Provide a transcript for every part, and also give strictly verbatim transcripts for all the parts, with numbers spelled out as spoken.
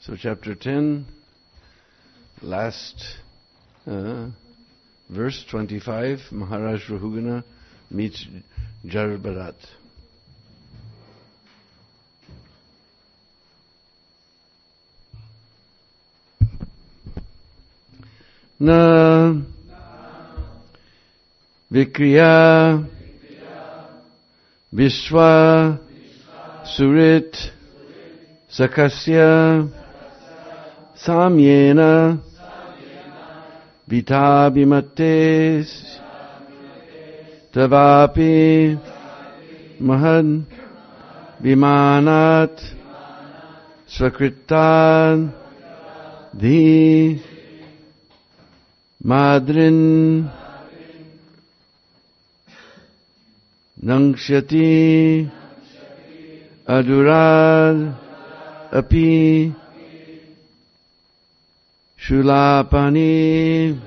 So chapter ten, last uh, verse twenty-five, Maharaj Rahugana meets Jar Bharat. Na Vikriya Vishwa Surit Sakasya Samyena Vitabhimates Tavapi Mahad Vimanat Svakritan Dhi Madrin Nangshati Adurad Api Shulapani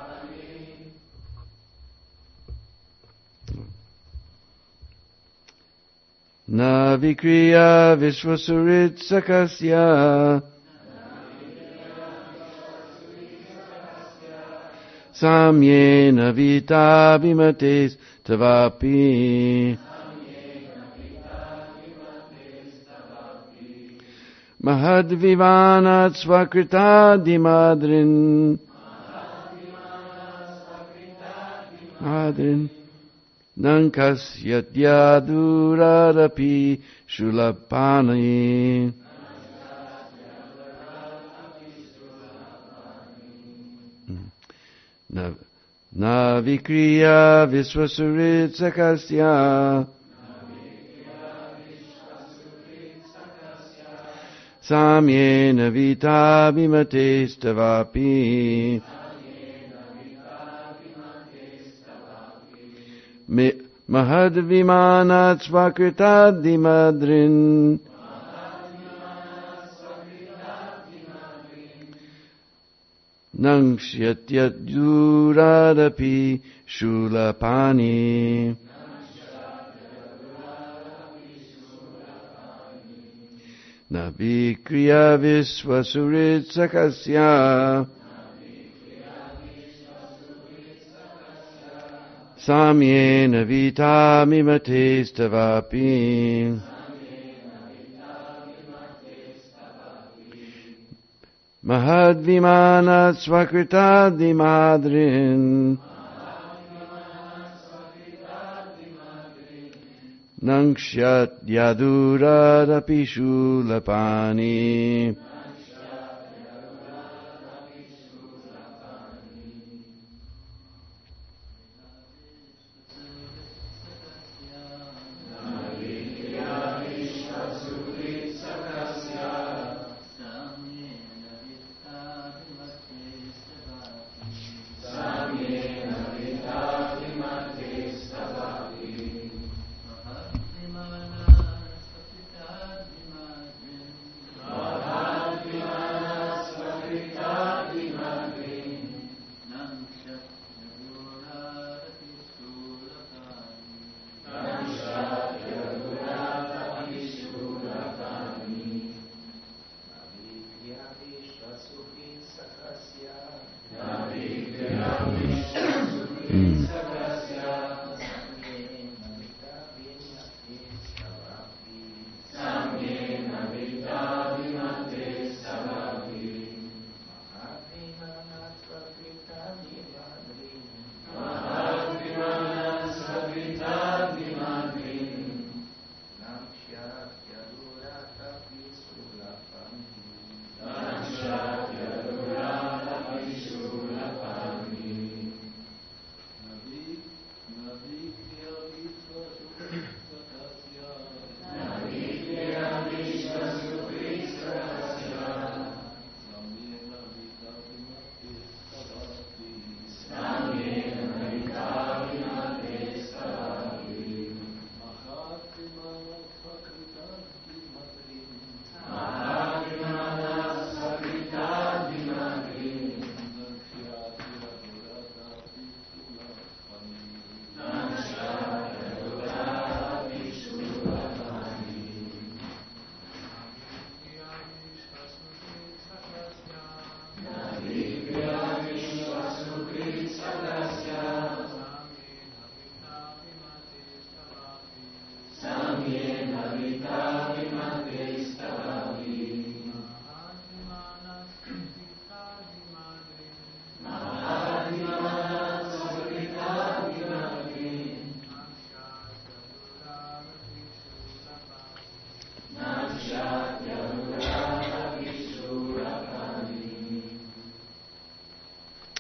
Na Vikriya Vishwasurit Sakasya Samyena Vitabhimates Tavapi Mahadvivanat Svakrita-dimadrin Madrin Nankasyadhyaduradapi Shulapani Na, na Vikriya Vishwasurit Sakasya Samyena Vitabhimates Tavapi Mahadvimanat Svakrita-dimadrin Nangshyatyaduradapi Shulapani Na Vikriya Vishwasurit Sakasya Samyena Vitabhimates Tavapi Mahadvimanat Svakrita-dimadrin Nangshyatyaduradapi Shulapani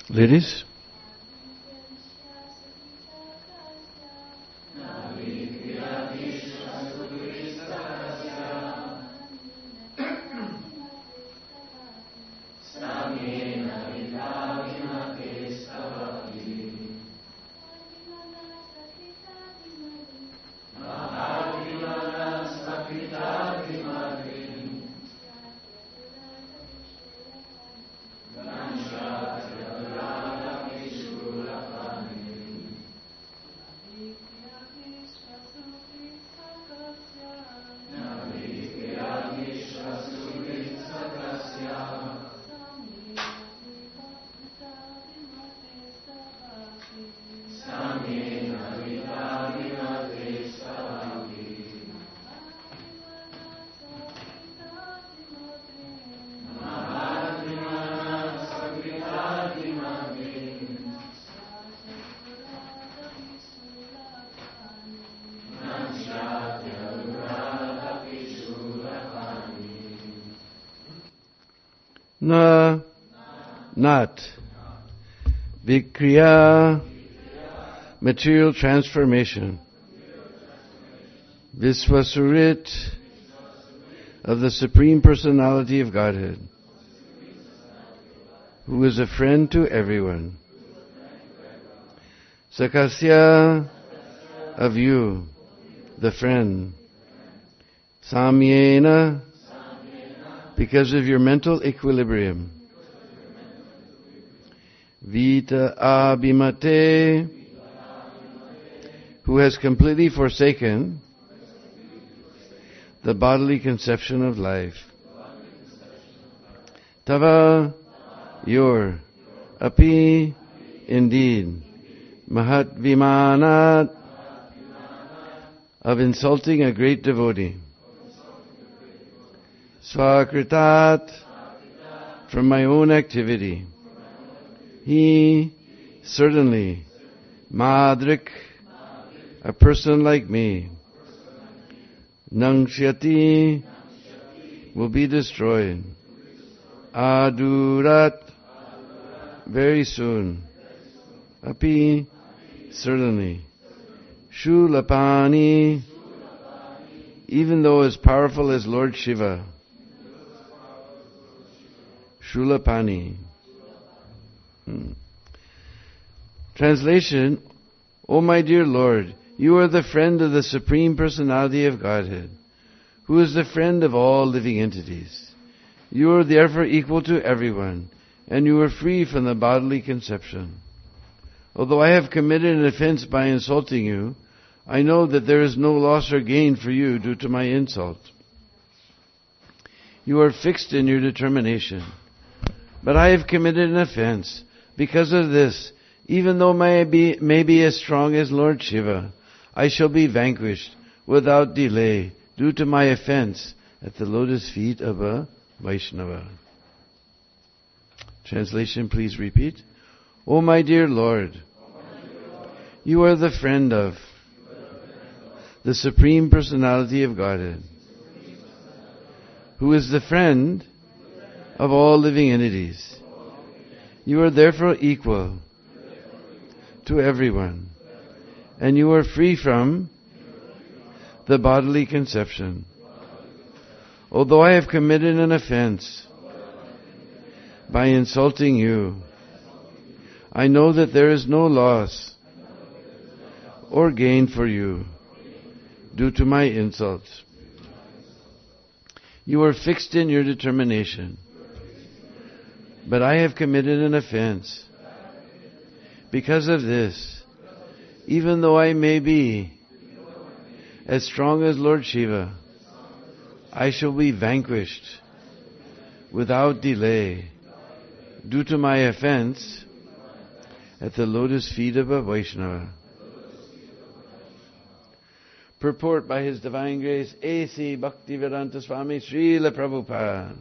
Ladies? Na, not. Vikriya, material transformation. Visvasurit, of the Supreme Personality of Godhead, who is a friend to everyone. Sakasya, of you, the friend. Samyena, because of your mental equilibrium. Vita abhimate, who has completely forsaken the bodily conception of life. Tava, your. Api, indeed. Mahat vimanat, of insulting a great devotee. Svakritat, from my own activity. He, certainly. Madrik, a person like me. Nangshyati, will be destroyed. Adurat, very soon. Api, certainly. Shulapani, even though as powerful as Lord Shiva. Shulapani. Hmm. Translation, O my dear Lord, you are the friend of the Supreme Personality of Godhead, who is the friend of all living entities. You are therefore equal to everyone, and you are free from the bodily conception. Although I have committed an offense by insulting you, I know that there is no loss or gain for you due to my insult. You are fixed in your determination. But I have committed an offense. Because of this, even though I be, may be as strong as Lord Shiva, I shall be vanquished without delay due to my offense at the lotus feet of a Vaishnava. Translation, please repeat. O my dear Lord, you are the friend of the Supreme Personality of Godhead, who is the friend of all living entities. You are therefore equal to everyone, and you are free from the bodily conception. Although I have committed an offense by insulting you, I know that there is no loss or gain for you due to my insults. You are fixed in your determination. But I have committed an offense. Because of this, even though I may be as strong as Lord Shiva, I shall be vanquished without delay due to my offense at the lotus feet of a Vaishnava. Purport by His Divine Grace, A C Bhaktivedanta Swami Srila Prabhupada.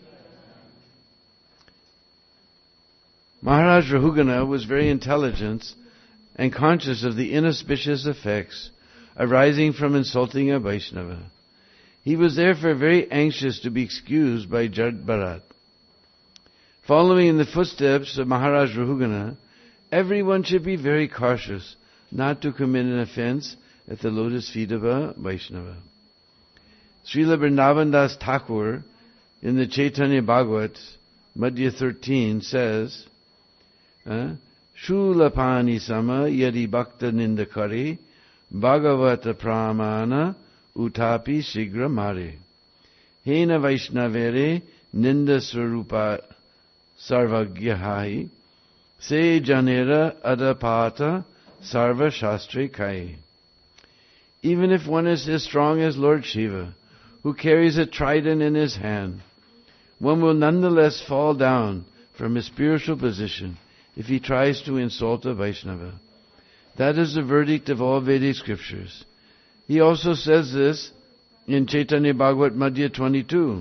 Maharaj Rahugana was very intelligent and conscious of the inauspicious effects arising from insulting a Vaishnava. He was therefore very anxious to be excused by Jad Bharat. Following in the footsteps of Maharaj Rahugana, everyone should be very cautious not to commit an offense at the lotus feet of a Vaishnava. Srila Vrindavan Das Thakur in the Chaitanya Bhagavat, Madhya thirteen says, uh, Shulapani sama yadi bhakta nindakari bhagavata pramana utapi shigra mare. Hena Vaishnavere ninda swarupa sarvagyahai se janera adapata sarva shastre kai. Even if one is as strong as Lord Shiva, who carries a trident in his hand, one will nonetheless fall down from his spiritual position if he tries to insult a Vaishnava. That is the verdict of all Vedic scriptures. He also says this in Chaitanya Bhagavat Madhya twenty-two.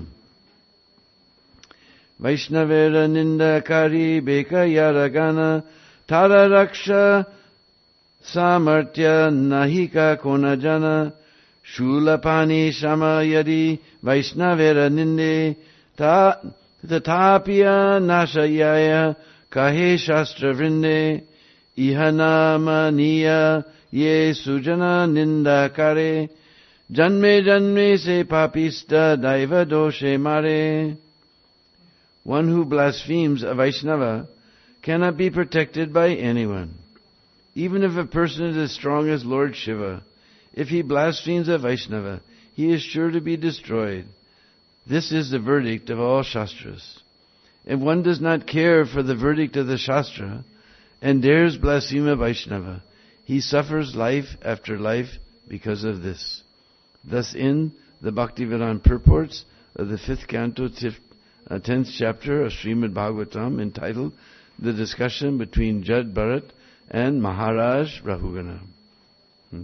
Vaishnavera nindakari beka yaragana tara raksha samartya nahika konajana shulapani shama yadi Vaishnavera ninde ta tatapya nashayaya kahe shastra vrinde ihanama niya ye sujana nindakare janme janme se papista daiva doshe mare. One who blasphemes a Vaishnava cannot be protected by anyone. Even if a person is as strong as Lord Shiva, if he blasphemes a Vaishnava, he is sure to be destroyed. This is the verdict of all Shastras. If one does not care for the verdict of the Shastra and dares blaspheme a Vaishnava, he suffers life after life because of this. Thus in the Bhaktivedanta purports of the fifth canto, Uh, tenth chapter of Srimad Bhagavatam, entitled The Discussion Between Jad Bharat and Maharaj Rahugana. Hmm.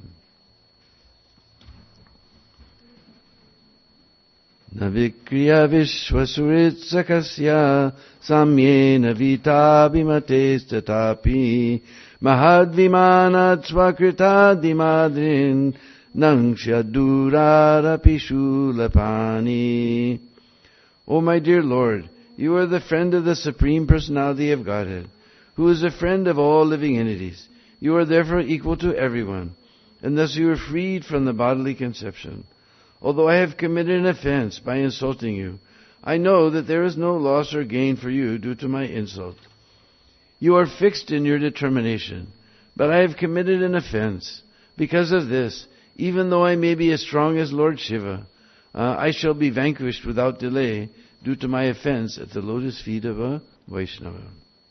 Navikriya Vishwasurit Samyena Vita Bimates Tatapi Mahadvimanat Swakrita Dimadrin Nangshadurara Pishulapani. O my dear Lord, you are the friend of the Supreme Personality of Godhead, who is a friend of all living entities. You are therefore equal to everyone, and thus you are freed from the bodily conception. Although I have committed an offense by insulting you, I know that there is no loss or gain for you due to my insult. You are fixed in your determination, but I have committed an offense. Because of this, even though I may be as strong as Lord Shiva, Uh, I shall be vanquished without delay due to my offense at the lotus feet of a Vaishnava.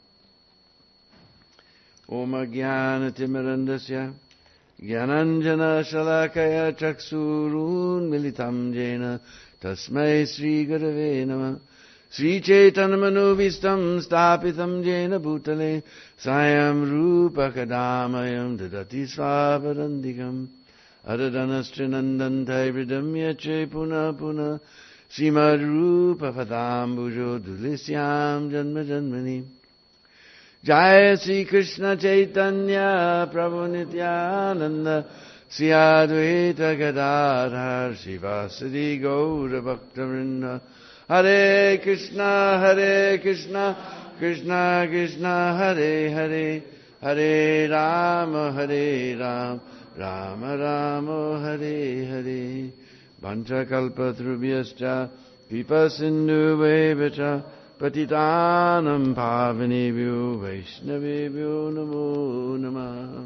Om Jnana Timirandasya Jnananjana Shalakaya Chaksurun Militam Jena Tasmai Sri Gurave Namah Sri Chaitanya Manovistam Stapitam Jena Bhutale Sayam Rupa Kadamayam Dadati Svaparandikam Adadanastryanandantai Vridamya Che Puna Puna Srimad Rupa Padambujo Dulisyam Janma Janmani Jaya Sri Krishna Chaitanya Prabhu Nityananda Sri Advaita Gadadhar Srivasadi Gaura Bhaktavinda Hare Krishna Hare Krishna Krishna Krishna Hare Hare Hare Rama Hare Rama Rama Rama Hare Hare Vancha Kalpa Trubhyascha Kripa Sindhu Vaivata Patitanam Pavanebhyo Vaishnavebhyo Namo Namah.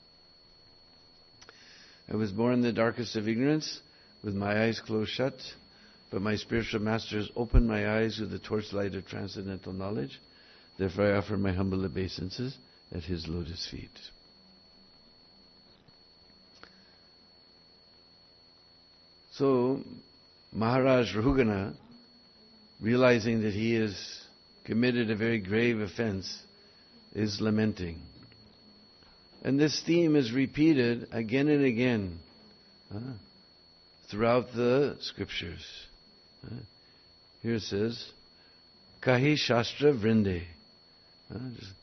I was born in the darkest of ignorance with my eyes closed shut, but my spiritual masters opened my eyes with the torchlight of transcendental knowledge. Therefore I offer my humble obeisances at his lotus feet. So, Maharaj Rahugana, realizing that he has committed a very grave offense, is lamenting. And this theme is repeated again and again uh, throughout the scriptures. Uh, here it says, Kahi Shastra Vrinde. Uh,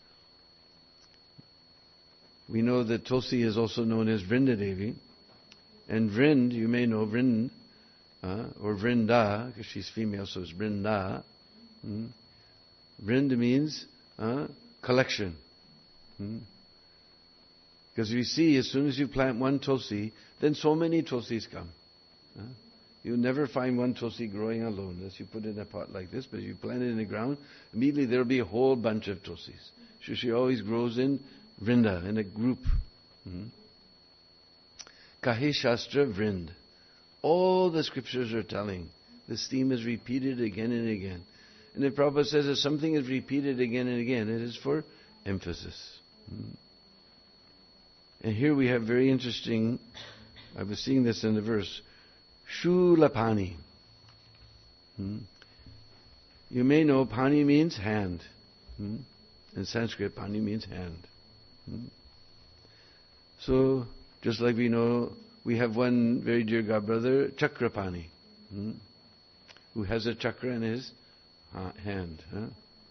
we know that Tulsi is also known as Vrindadevi. And Vrind, you may know Vrind, uh, or Vrinda, because she's female, so it's Vrinda. Hmm. Vrind means uh, collection. Hmm? Because you see, as soon as you plant one tulsi, then so many tulsis come. Huh? You'll never find one tulsi growing alone unless you put it in a pot like this, but if you plant it in the ground, immediately there will be a whole bunch of tulsis. So she always grows in vrinda, in a group. Hmm? Kahi Shastra Vrind. All the scriptures are telling. This theme is repeated again and again. And if Prabhupada says that something is repeated again and again, it is for emphasis. Hmm? And here we have very interesting, I was seeing this in the verse, Shulapani. Hmm? You may know Pani means hand. Hmm? In Sanskrit, Pani means hand. Hmm? So, just like we know, we have one very dear godbrother, Chakrapani, hmm? who has a chakra in his uh, hand. Huh?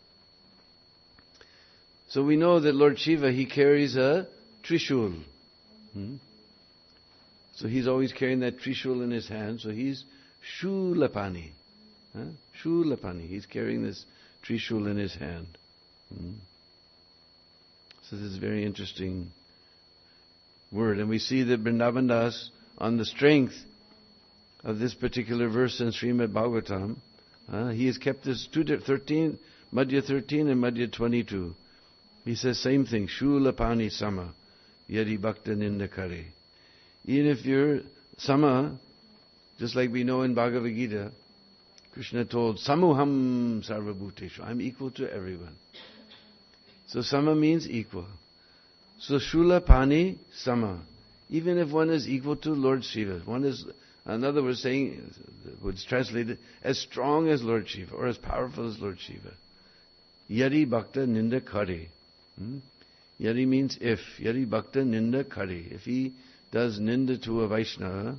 So we know that Lord Shiva, he carries a Trishul. Hmm? So he's always carrying that Trishul in his hand. So he's Shulapani. Huh? Shulapani. He's carrying this Trishul in his hand. Hmm? So this is a very interesting word. And we see that Vrindavan Das, on the strength of this particular verse in Srimad Bhagavatam, uh, he has kept this two, thirteen, Madhya thirteen and Madhya twenty-two. He says same thing, Shulapani Sama, Yadi Bhakta Nindakare. Even if you're Sama, just like we know in Bhagavad Gita, Krishna told, Samuham Sarvabhuteshu, I'm equal to everyone. So Sama means equal. So Shulapani Sama. Even if one is equal to Lord Shiva, one is, in other words, saying, what's translated, as strong as Lord Shiva, or as powerful as Lord Shiva. Yadi Bhakta Ninda Kare. Hmm? Yadi means if. Yadi Bhakta Ninda Kare. If he does ninda to a Vaishnava,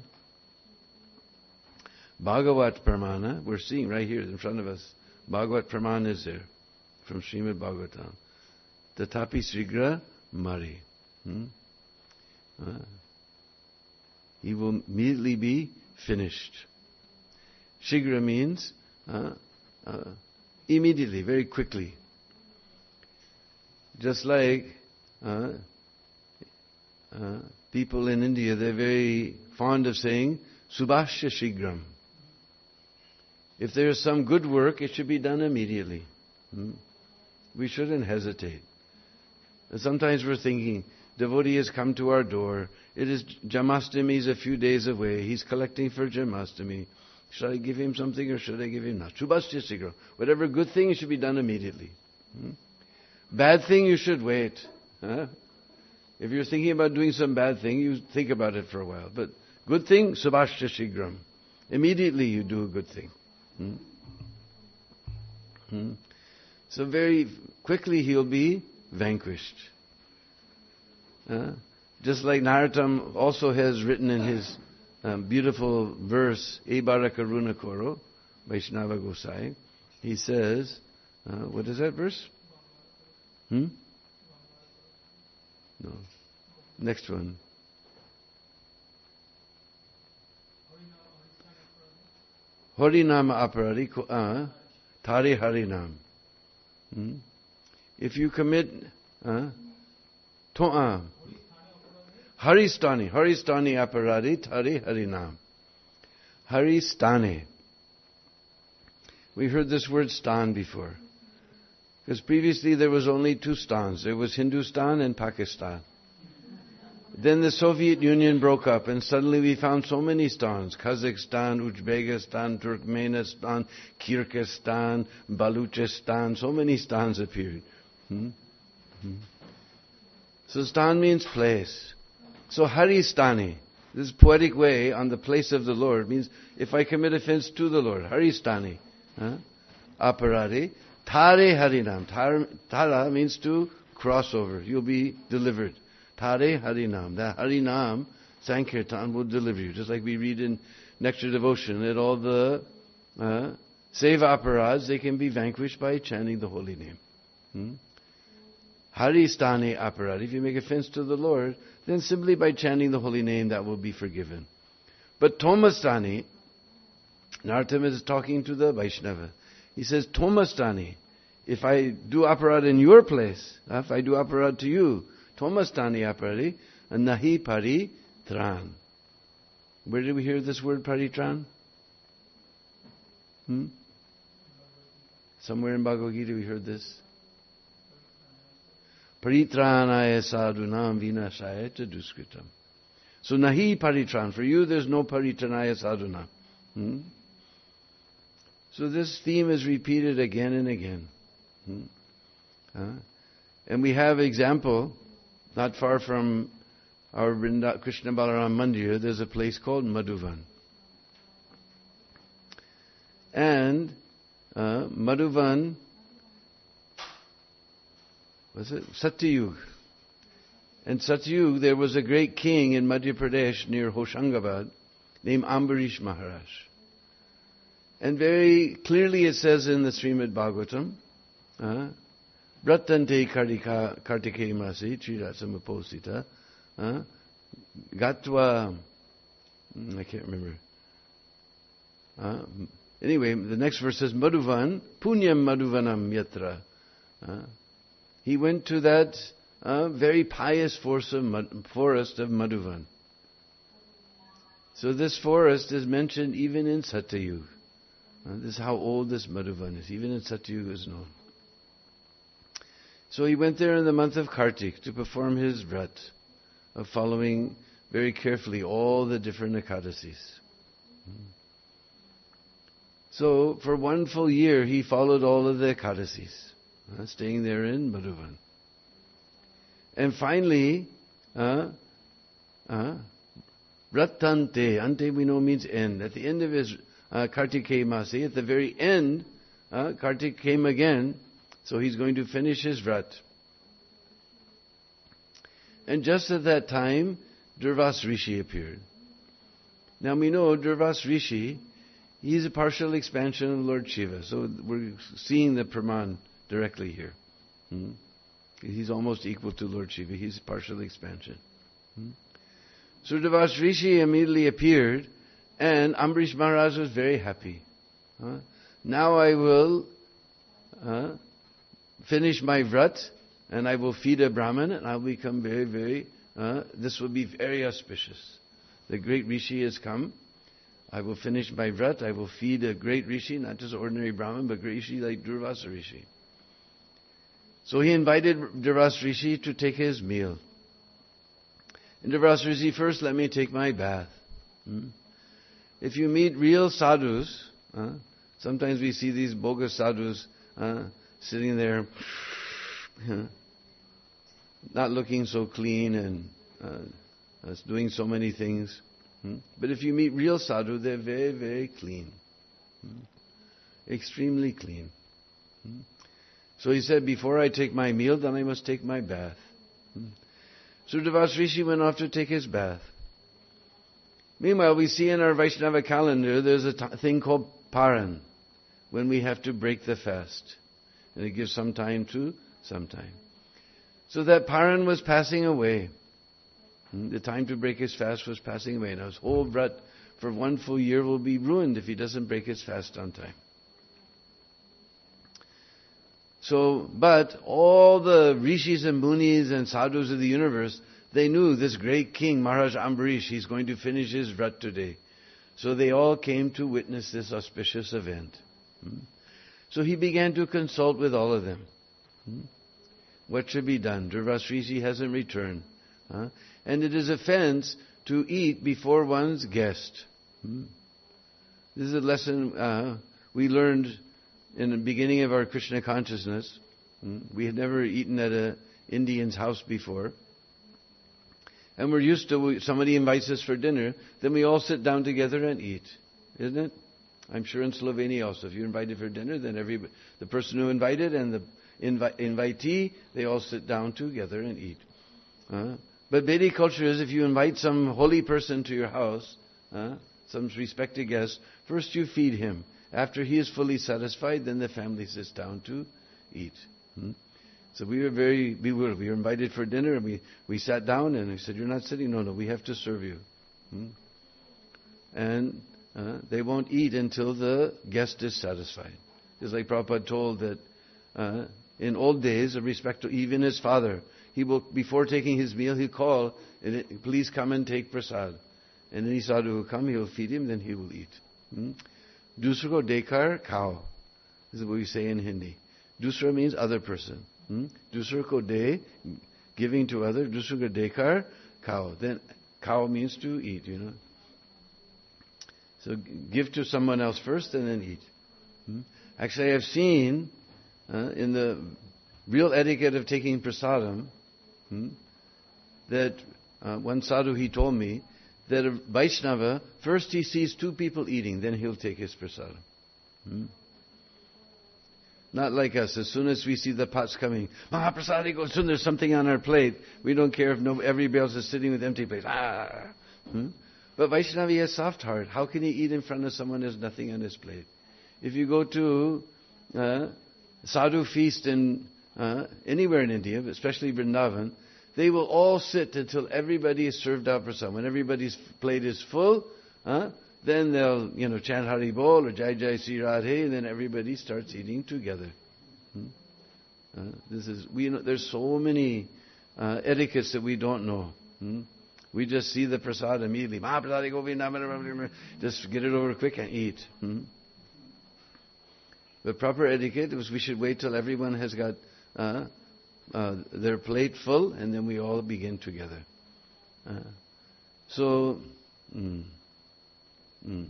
Bhagavat Pramana, we're seeing right here in front of us, Bhagavat Pramana is there, from Srimad Bhagavatam. Tatapi Srigra Mari. Hmm? Uh, he will immediately be finished. Shigra means uh, uh, immediately, very quickly. Just like uh, uh, people in India, they're very fond of saying, Subhashya Shigram. If there is some good work, it should be done immediately. Hmm? We shouldn't hesitate. And sometimes we're thinking, devotee has come to our door. It is Jamastami is a few days away. He's collecting for Jamastami. Should I give him something or should I give him not? Shubhashya Shigra. Whatever good thing, it should be done immediately. Hmm? Bad thing, you should wait. Huh? If you're thinking about doing some bad thing, you think about it for a while. But good thing, Subhashya Shigram. Immediately you do a good thing. Hmm? Hmm? So very quickly he'll be vanquished. Uh, just like Narottam also has written in his um, beautiful verse, Ebara Karuna Koro, Vaishnava Gosai, he says, uh, what is that verse? Hmm? No. Next one. Harinama aparadi, uh, Tari Harinam. Hmm? If you commit uh, to, uh, Haristani, Haristani aparadi, Tari Harinam. Haristani. We heard this word stan before. Because previously there was only two stans. There was Hindustan and Pakistan. Then the Soviet Union broke up and suddenly we found so many stans. Kazakhstan, Uzbekistan, Turkmenistan, Kyrgyzstan, Baluchistan. So many stans appeared. Hmm? Hmm. So stan means place. So Haristani, this poetic way on the place of the Lord, means if I commit offense to the Lord. Haristani. Huh? Aparadi. Tare Harinam. Tara, tara means to cross over. You'll be delivered. Tare Harinam. That Harinam, Sankirtan, will deliver you. Just like we read in Nectar Devotion that all the uh, Seva Aparads, they can be vanquished by chanting the holy name. Hmm? Haristani Aparad. If you make offense to the Lord, then simply by chanting the holy name, that will be forgiven. But Tomastani, Narottam is talking to the Vaishnava. He says, Tomastani, if I do aparad in your place, uh, if I do aparad to you, Tomastani aparadi, and nahi paritran. Where did we hear this word paritran? Hmm? Somewhere in Bhagavad Gita we heard this. Paritranaya sadhunam vinashaya duskritam. So nahi paritran. For you there's no paritranaya sadhunam. Hmm? So this theme is repeated again and again. Hmm? Uh, and we have example, not far from our Vrinda, Krishna Balaram Mandir, there's a place called Madhuvan. And uh, Madhuvan, was it? Satyug. And Satyug, there was a great king in Madhya Pradesh near Hoshangabad named Ambarish Maharaj. And very clearly it says in the Srimad Bhagavatam, uh, Bratante Kartike Masi Chirasamaposita uh, Gatva, I can't remember. Uh, anyway, the next verse says, Madhuvan, Punyam Madhuvanam Yatra. Uh, he went to that uh, very pious forest of, Mad- forest of Madhuvan. So this forest is mentioned even in Satyayug. Uh, this is how old this Madhuvan is. Even in Satyayug is known. So he went there in the month of Kartik to perform his vrat of following very carefully all the different Ekadasis. So for one full year he followed all of the Ekadasis, uh, staying there in Madhuvan. And finally, uh, uh, Vrattante, ante we know means end. At the end of his uh, Kartikeya Masi, at the very end, uh, Kartik came again, so he's going to finish his vrat. And just at that time, Durvas Rishi appeared. Now we know Durvas Rishi, he's a partial expansion of Lord Shiva. So we're seeing the Praman directly here. Hmm? He's almost equal to Lord Shiva. He's a partial expansion. Hmm? So Durvas Rishi immediately appeared, and Ambarish Maharaj was very happy. Huh? Now I will uh, finish my vrat, and I will feed a Brahmin, and I will become very, very, uh, this will be very auspicious. The great Rishi has come. I will finish my vrat, I will feed a great Rishi, not just ordinary Brahmin, but great Rishi like Durvasa Rishi. So he invited Durvasa Rishi to take his meal. And Durvasa Rishi, first let me take my bath. Hmm? If you meet real sadhus, uh, sometimes we see these bogus sadhus uh, sitting there, uh, not looking so clean and uh, doing so many things. Hmm? But if you meet real sadhu, they're very, very clean. Hmm? Extremely clean. Hmm? So he said, before I take my meal, then I must take my bath. Hmm? So Durvasa Rishi went off to take his bath. Meanwhile, we see in our Vaishnava calendar, there's a t- thing called Paran, when we have to break the fast. And it gives some time to some time. So that Paran was passing away. The time to break his fast was passing away. Now his whole vrat for one full year will be ruined if he doesn't break his fast on time. So, but all the rishis and munis and sadhus of the universe, they knew this great king, Maharaj Ambarish, he's going to finish his vrat today. So they all came to witness this auspicious event. Hmm? So he began to consult with all of them. Hmm? What should be done? Durvasa Rishi hasn't returned. Huh? And it is offense to eat before one's guest. Hmm? This is a lesson uh, we learned in the beginning of our Krishna consciousness. Hmm? We had never eaten at an Indian's house before. And we're used to, somebody invites us for dinner, then we all sit down together and eat. Isn't it? I'm sure in Slovenia also, if you're invited for dinner, then every the person who invited and the invi- invitee, they all sit down together and eat. Uh, but Vedic culture is, if you invite some holy person to your house, uh, some respected guest, first you feed him. After he is fully satisfied, then the family sits down to eat. Hmm? So we were very, we were, we were invited for dinner, and we, we sat down, and we said, you're not sitting? No, no, we have to serve you. Hmm? And uh, they won't eat until the guest is satisfied. Just like Prabhupada told that uh, in old days, of respect to even his father, he will, before taking his meal, he'll call, please come and take prasad. And any sadhu will come, he will feed him, then he will eat. Hmm? Dusra ko dekar khao. This is what we say in Hindi. Dusra means other person. Hmm? Dusra ko de, giving to other. Dusra ko dekar khao. Then khao means to eat, you know. So give to someone else first and then eat. Hmm? Actually, I've seen uh, in the real etiquette of taking prasadam hmm, that uh, one sadhu, he told me that a Vaishnava, first he sees two people eating, then he'll take his prasadam. Hmm? Not like us. As soon as we see the pots coming, Mahaprasadi goes, soon there's something on our plate. We don't care if no, everybody else is sitting with empty plates. Ah. Hmm? But Vaishnava has soft heart. How can he eat in front of someone who has nothing on his plate? If you go to uh, sadhu feast in uh, anywhere in India, especially Vrindavan, they will all sit until everybody is served out prasad. When everybody's plate is full, uh, then they'll, you know, chant Hari Bol or Jai Jai Sri Radhe, and then everybody starts eating together. Hmm? Uh, this is we know, there's so many uh, etiquettes that we don't know. Hmm? We just see the prasad immediately. Mahaprasadi Govinda, just get it over quick and eat. Hmm? The proper etiquette was we should wait till everyone has got uh, uh, their plate full, and then we all begin together. Uh, so, mm, mm,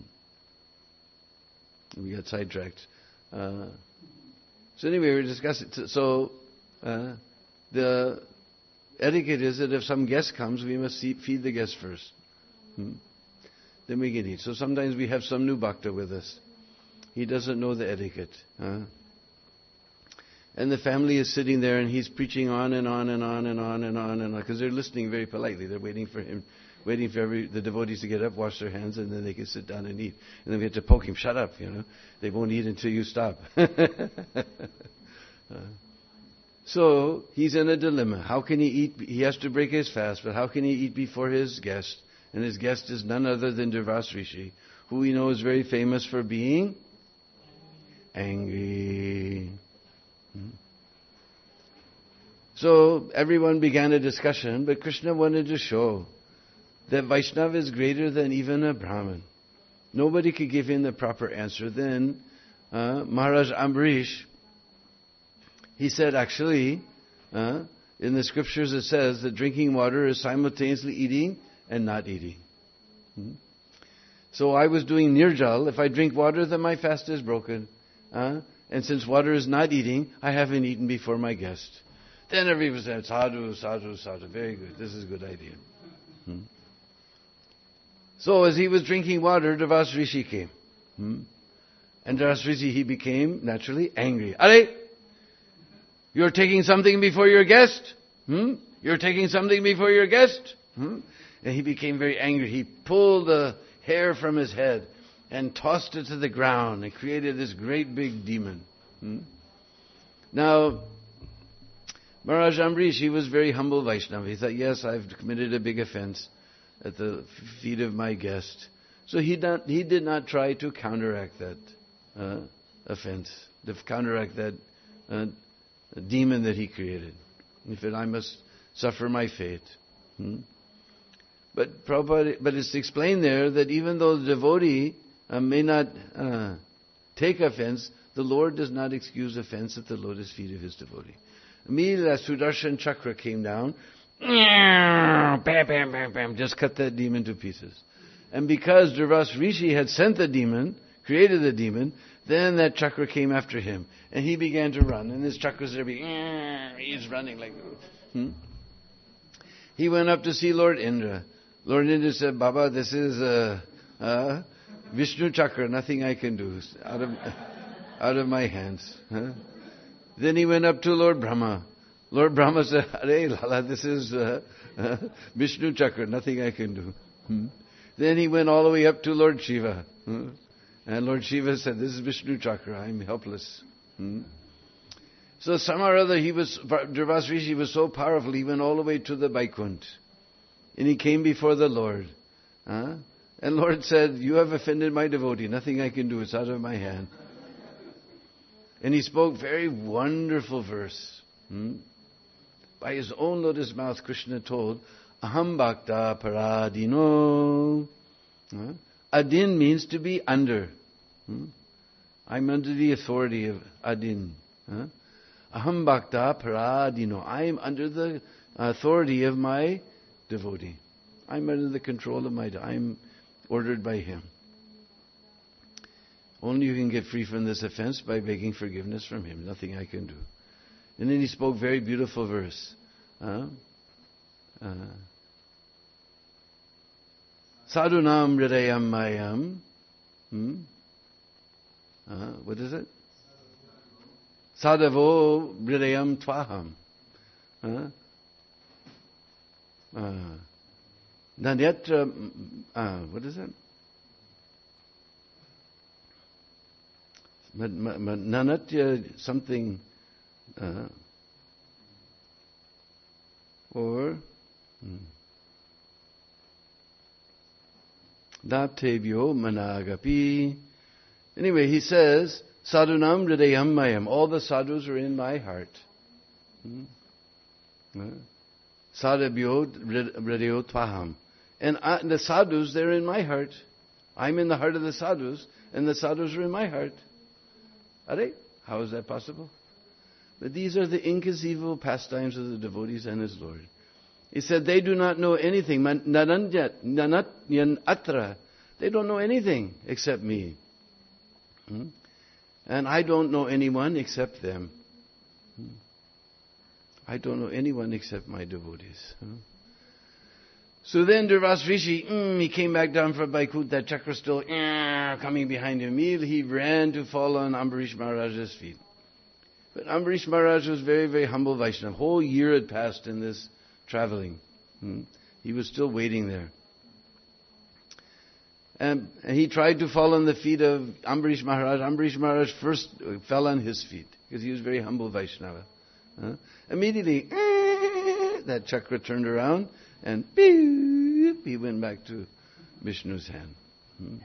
we got sidetracked. Uh, so anyway, we we're discussing. So uh, the etiquette is that if some guest comes, we must see, feed the guest first. Hmm? Then we can eat. So sometimes we have some new bhakta with us. He doesn't know the etiquette. Huh? And the family is sitting there and he's preaching on and on and on and on and on and on because they're listening very politely. They're waiting for him, waiting for every, the devotees to get up, wash their hands, and then they can sit down and eat. And then we have to poke him, shut up, you know. They won't eat until you stop. uh, so he's in a dilemma. How can he eat? He has to break his fast, but how can he eat before his guest? And his guest is none other than Durvas Rishi, who we know is very famous for being angry. Hmm. So everyone began a discussion, but Krishna wanted to show that Vaishnava is greater than even a Brahmin. Nobody could give him the proper answer. Then uh, Maharaj Ambarish, he said, actually, uh, in the scriptures it says that drinking water is simultaneously eating and not eating. Hmm. So I was doing nirjal. If I drink water, then my fast is broken. Uh, and since water is not eating, I haven't eaten before my guest. Then everybody said, sadhu, sadhu, sadhu. Very good. This is a good idea. Hmm. So as he was drinking water, Durvas Rishi came. Hmm. And Durvas Rishi, he became naturally angry. Are, you're taking something before your guest? Hmm? You're taking something before your guest? Hmm? And he became very angry. He pulled the hair from his head and tossed it to the ground and created this great big demon. Hmm? Now, Maharaj Ambarish, he was very humble Vaishnava. He thought, yes, I've committed a big offense at the feet of my guest. So he, not, he did not try to counteract that uh, offense, to counteract that uh, demon that he created. He said, I must suffer my fate. Hmm? But Prabhupada, but it's explained there that even though the devotee uh, may not uh, take offense, the Lord does not excuse offense at the lotus feet of His devotee. Immediately that Sudarshan Chakra came down, bam, bam, bam, bam, just cut that demon to pieces. And because Durvas Rishi had sent the demon, created the demon, then that chakra came after him. And he began to run. And his chakra's there, he's running like... Hmm? He went up to see Lord Indra. Lord Indra said, Baba, this is uh, uh, Vishnu Chakra, nothing I can do. Out of, out of my hands. Huh? Then he went up to Lord Brahma. Lord Brahma said, Arey Lala, this is uh, uh, Vishnu Chakra, nothing I can do. Hmm? Then he went all the way up to Lord Shiva. Hmm? And Lord Shiva said, this is Vishnu Chakra, I'm helpless. Hmm? So somehow or other, he was, Durvas Rishi was so powerful, he went all the way to the Vaikunt. And he came before the Lord. Huh? And Lord said, you have offended my devotee, nothing I can do, it's out of my hand. And he spoke very wonderful verse. Hmm? By his own lotus mouth, Krishna told, Aham bhakta paradino. Huh? Adin means to be under. Hmm? I'm under the authority of Adin. Huh? Aham bhakta paradino. I am under the authority of my devotee. I'm under the control of my devotee. I'm ordered by him. Only you can get free from this offense by begging forgiveness from him. Nothing I can do. And then he spoke very beautiful verse. Uh, uh, Sadhunam hridayam mayam. Hmm? Uh, what is it? Sadhavo hridayam tvaham. Uh, uh, Nanyatra, uh, what is it? Nanatya something, uh, or hmm. Daptebhyo managapi. Anyway, he says, Sadhunam hridayam mayam. All the sadhus are in my heart. Hmm? Uh, Sadhabhyo hridayo tvaham. And I, the sadhus, they're in my heart. I'm in the heart of the sadhus, and the sadhus are in my heart. Are they? How is that possible? But these are the inconceivable pastimes of the devotees and his Lord. He said, they do not know anything. Nananyat, nanatyan atra. They don't know anything except me. Hmm? And I don't know anyone except them. Hmm? I don't know anyone except my devotees. Hmm? So then Durvas Rishi, mm, he came back down from Vaikuntha, that chakra still uh, coming behind him. He ran to fall on Ambarish Maharaj's feet. But Ambarish Maharaj was very, very humble Vaishnava. A whole year had passed in this traveling. Hmm? He was still waiting there. And, and he tried to fall on the feet of Ambarish Maharaj. Ambarish Maharaj first fell on his feet because he was very humble Vaishnava. Huh? Immediately, uh, that chakra turned around and beep, he went back to Vishnu's hand. Hmm?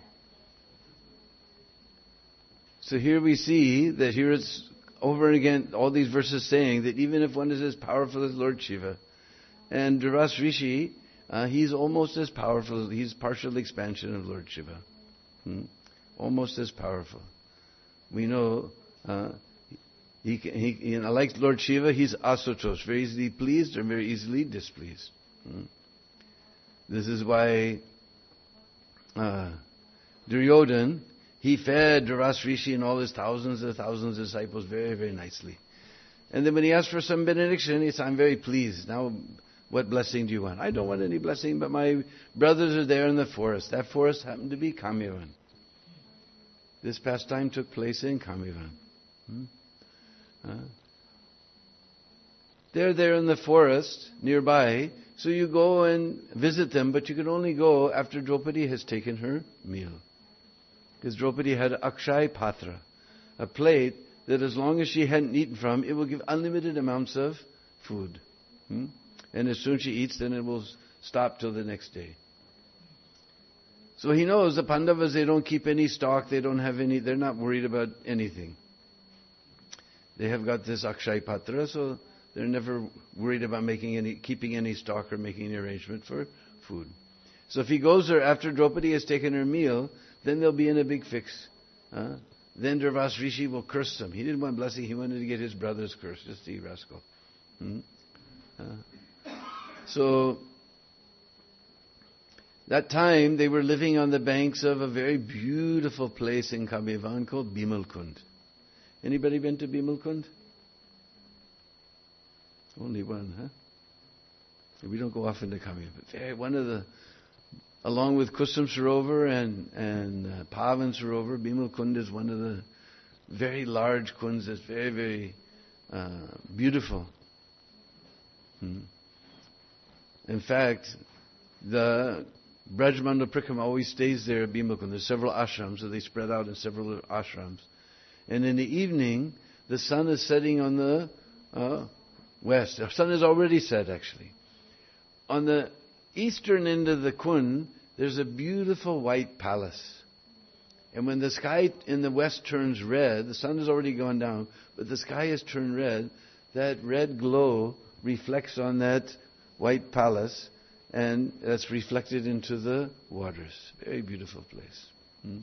So here we see that here it's over and again, all these verses saying that even if one is as powerful as Lord Shiva, and Durvas Rishi, uh, he's almost as powerful, he's partial expansion of Lord Shiva. Hmm? Almost as powerful. We know, uh, he, he, you know, like Lord Shiva, he's asutos, very easily pleased or very easily displeased. Hmm? This is why uh, Duryodhan, he fed Durvas Rishi and all his thousands and thousands of disciples very, very nicely. And then when he asked for some benediction, he said, I'm very pleased. Now, what blessing do you want? I don't want any blessing, but my brothers are there in the forest. That forest happened to be Kamyavan. This pastime took place in Kamyavan. Hmm? Uh, they're there in the forest nearby, so you go and visit them, but you can only go after Draupadi has taken her meal. Because Draupadi had Akshay Patra, a plate that as long as she hadn't eaten from, it will give unlimited amounts of food. Hmm? And as soon as she eats, then it will stop till the next day. So he knows the Pandavas, they don't keep any stock, they don't have any, they're not worried about anything. They have got this Akshay Patra, so they're never worried about making any, keeping any stock or making any arrangement for food. So if he goes there after Draupadi has taken her meal, then they'll be in a big fix. Uh, then Durvas Rishi will curse them. He didn't want blessing, he wanted to get his brother's curse, just the rascal. Hmm? Uh, so, that time they were living on the banks of a very beautiful place in Kamyavan called Bimalkund. Anybody been to Bimalkund? Only one, huh? We don't go often to Kamyavan, but very, one of the, along with Kusum Sarovar and, and uh, Pavan Sarovar, Bimalkund is one of the very large kunds that's very, very uh, beautiful. Hmm. In fact, the Brajmanda Prikrama always stays there at Bimalkund. There's several ashrams, so they spread out in several ashrams. And in the evening, the sun is setting on the uh, west. The sun is already set, actually. On the eastern end of the Kund, there's a beautiful white palace. And when the sky in the west turns red, the sun has already gone down, but the sky has turned red, that red glow reflects on that white palace, and that's reflected into the waters. Very beautiful place. Hmm?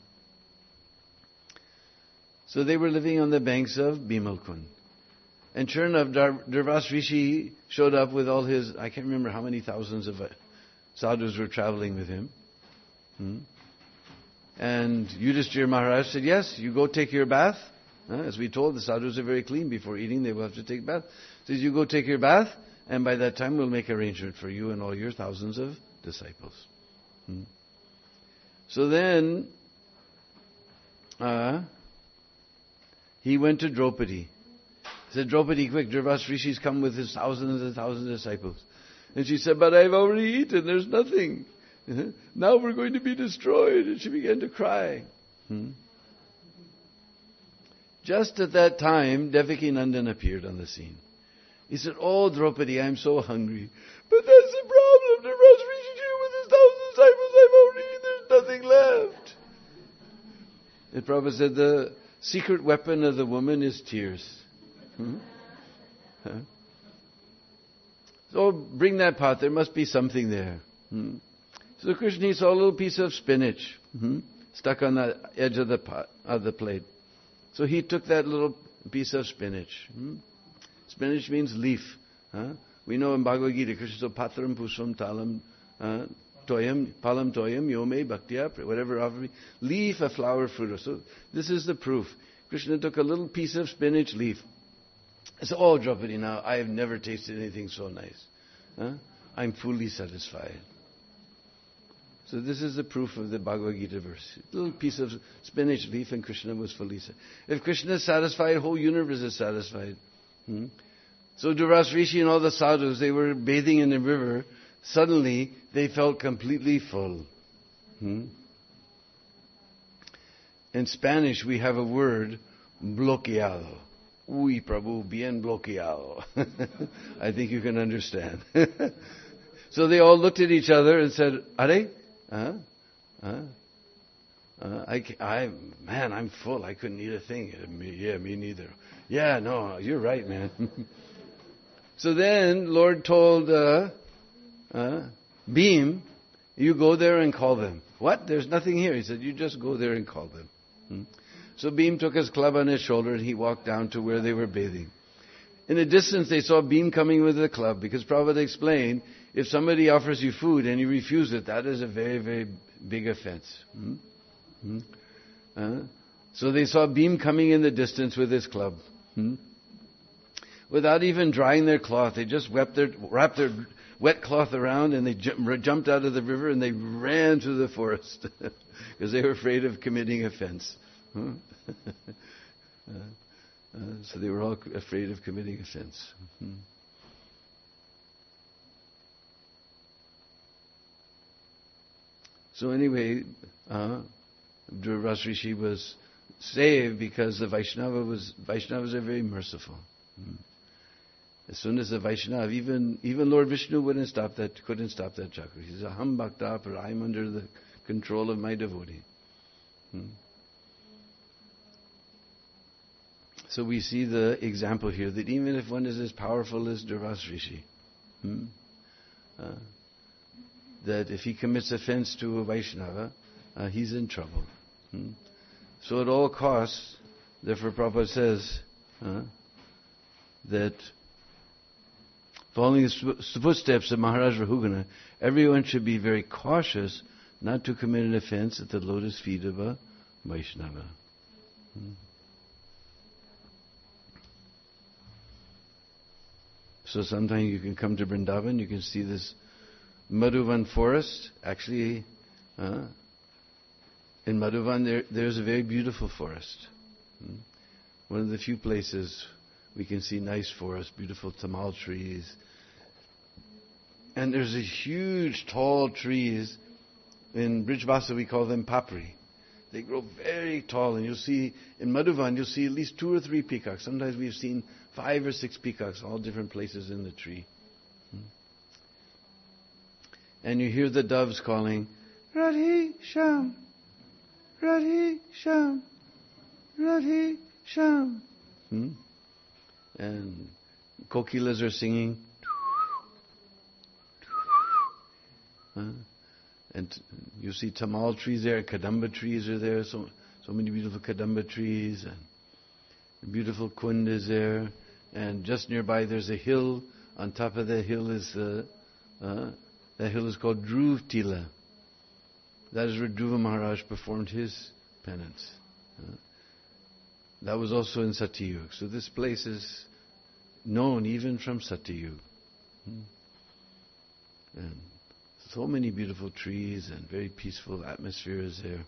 So they were living on the banks of Bimalkund. And sure enough, Dar- Durvas Rishi showed up with all his, I can't remember how many thousands of uh, sadhus were traveling with him. Hmm? And Yudhishthira Maharaj said, yes, you go take your bath. Uh, as we told, the sadhus are very clean. Before eating, they will have to take a bath. He says, you go take your bath, and by that time we'll make arrangement for you and all your thousands of disciples. Hmm? So then, uh, he went to Draupadi. He said, Draupadi, quick, Durvas Rishi's come with his thousands and thousands of disciples. And she said, but I've already eaten, there's nothing. Now we're going to be destroyed. And she began to cry. Hmm? Just at that time, Devaki Nandan appeared on the scene. He said, oh, Draupadi, I'm so hungry. But that's the problem. Durvas Rishi here with his thousand disciples, I've already eaten, there's nothing left. And Prabhupada said, the secret weapon of the woman is tears. Hmm? Huh? So bring that pot, there must be something there. Hmm? So Krishna saw a little piece of spinach hmm, stuck on the edge of the pot, of the plate. So he took that little piece of spinach. Hmm? Spinach means leaf. Huh? We know in Bhagavad Gita, Krishna said, patram pusham talam uh, toyam, palam toyam, yome bhaktya, whatever offer me. Leaf, a flower, fruit. So this is the proof. Krishna took a little piece of spinach leaf. I said, oh, Draupadi, now, I have never tasted anything so nice. Huh? I'm fully satisfied. So this is the proof of the Bhagavad Gita verse. A little piece of spinach leaf and Krishna was fully satisfied. If Krishna is satisfied, the whole universe is satisfied. Hmm? So Durvas Rishi and all the sadhus, they were bathing in the river. Suddenly, they felt completely full. Hmm? In Spanish, we have a word, bloqueado. Uy, Prabhu, bien bloqueado. I think you can understand. So they all looked at each other and said, Are? Huh? Huh? Uh, I, I, man, I'm full. I couldn't eat a thing. Yeah, me neither. Yeah, no, you're right, man. So then, Lord told uh, uh, Bhim, you go there and call them. What? There's nothing here. He said, you just go there and call them. Hmm? So Bhim took his club on his shoulder and he walked down to where they were bathing. In the distance, they saw Bhim coming with a club, because Prabhupada explained, if somebody offers you food and you refuse it, that is a very, very big offense. Hmm? Hmm? Uh, so they saw Bhim coming in the distance with his club. Hmm? Without even drying their cloth, they just wrapped their, wrapped their wet cloth around and they ju- jumped out of the river and they ran through the forest because they were afraid of committing offense. Huh? uh, uh, so they were all afraid of committing offense. Hmm. So anyway, uh, Durvas Rishi was saved because the Vaishnava was Vaishnavas are very merciful. Hmm. As soon as the Vaishnava, even even Lord Vishnu wouldn't stop that, couldn't stop that chakra. He says, "Aham bhakta, but I'm under the control of my devotee." Hmm. So we see the example here that even if one is as powerful as Durvas Rishi, hmm, uh, that if he commits offense to a Vaishnava, uh, he's in trouble. Hmm. So at all costs, therefore Prabhupada says uh, that following the footsteps of Maharaj Rahugana, everyone should be very cautious not to commit an offense at the lotus feet of a Vaishnava. Hmm. So sometimes you can come to Vrindavan, you can see this Madhuvan forest. Actually, uh, in Madhuvan there, there's a very beautiful forest. Hmm. One of the few places we can see nice forests, beautiful tamal trees. And there's a huge tall trees. In Brijbasa we call them papri. They grow very tall, and you'll see, in Madhuvan you'll see at least two or three peacocks. Sometimes we've seen five or six peacocks, all different places in the tree. Hmm. And you hear the doves calling, Radhe Shyam, Radhe Shyam, Radhe Shyam. Hmm? And kokilas are singing. Huh? And you see tamal trees there, kadamba trees are there, so so many beautiful kadamba trees, and beautiful kund is there. And just nearby there's a hill. On top of the hill is the, uh, that hill is called Dhruv Tila. That is where Dhruva Maharaj performed his penance. Uh, that was also in Satyayug. So this place is known even from Satyayug. Hmm. And so many beautiful trees and very peaceful atmosphere is there.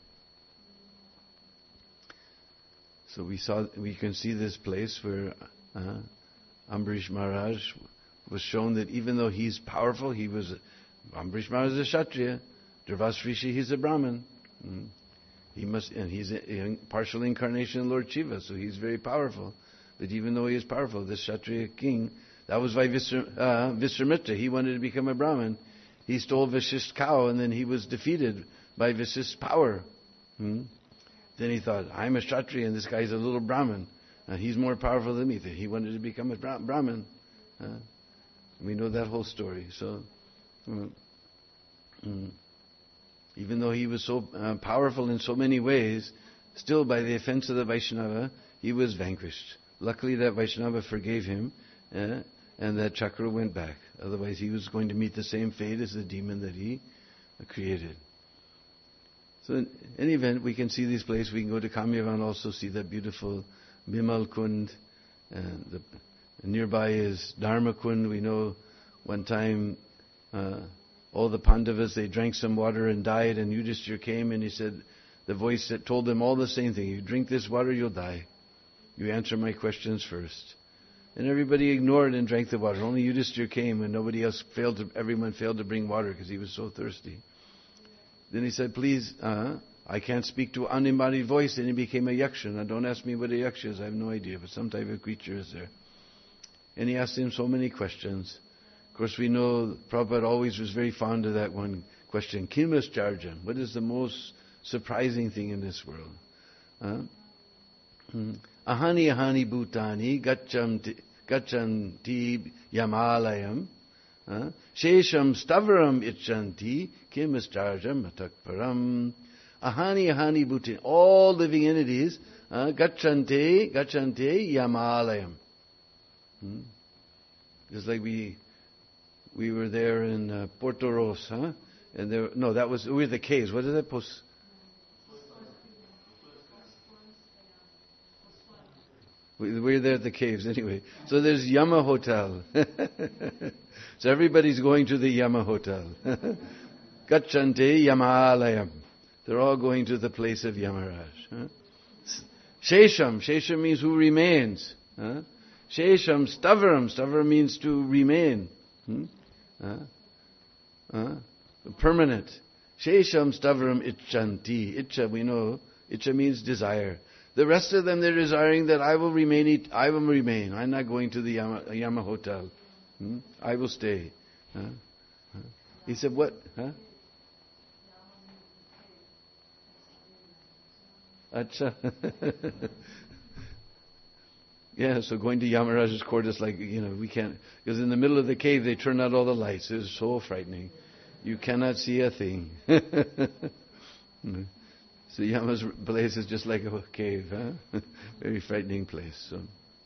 So we saw, we can see this place where uh, Ambarish Maharaj was shown that even though he's powerful, he was, Ambarish Maharaj is a Kshatriya, Durvas Rishi, he's a Brahmin. Mm. He must, and he's a, a partial incarnation of Lord Shiva, so he's very powerful. But even though he is powerful, this Kshatriya king, that was why Visra, uh, Visramitra, he wanted to become a Brahmin. He stole Vishist's cow, and then he was defeated by Vishist's power. Mm. Then he thought, I'm a Kshatriya, and this guy's a little Brahmin. Uh, he's more powerful than me. He wanted to become a Bra- Brahmin. Uh, we know that whole story. So, mm, mm, even though he was so uh, powerful in so many ways, still by the offense of the Vaishnava, he was vanquished. Luckily that Vaishnava forgave him, uh, and that chakra went back. Otherwise he was going to meet the same fate as the demon that he uh, created. So in any event, we can see this place. We can go to Kamyavan, also see that beautiful Bimal Kund. And the, nearby is Dharma Kund. We know one time uh, all the Pandavas, they drank some water and died, and Yudhishthira came and he said, the voice that told them all the same thing, you drink this water, you'll die. You answer my questions first. And everybody ignored and drank the water. Only Yudhishthira came, and nobody else failed to, everyone failed to bring water because he was so thirsty. Then he said, please, uh, I can't speak to unembodied voice. And he became a yaksha. Now don't ask me what a yaksha is, I have no idea, but some type of creature is there. And he asked him so many questions. Of course, we know Prabhupada always was very fond of that one question, Kim Ascharjam? What is the most surprising thing in this world? Uh, ahani ahani bhutani gachanti, gachanti yamalayam. Uh, Shesham stavram ichanti kim ascharjam matakparam. Ahani ahani bhutani. All living entities uh, gacchante gacchante yamalayam. Hmm? Just like we we were there in uh, Porto Ros, huh? And there, no, that was we were the caves. What is that? Post. We were there at the caves anyway. So there's Yama Hotel. So everybody's going to the Yama Hotel. Gacchante Yamalayam. They're all going to the place of Yamaraj. Huh? Shesham. Shesham means who remains. Huh? Shesham Stavaram. Stavaram means to remain. Hmm? Huh? Huh? Permanent. Shesham Stavaram Ichanti. Icha, we know. Icha means desire. The rest of them, they're desiring that I will remain. I will remain. I'm not going to the Yama, Yama Hotel. Hmm? I will stay. Huh? Huh? He said, what? Huh? Acha. Yeah, so going to Yamaraj's court is like, you know, we can't, because in the middle of the cave they turn out all the lights. It's so frightening. You cannot see a thing. So Yama's place is just like a cave, huh? Very frightening place. So,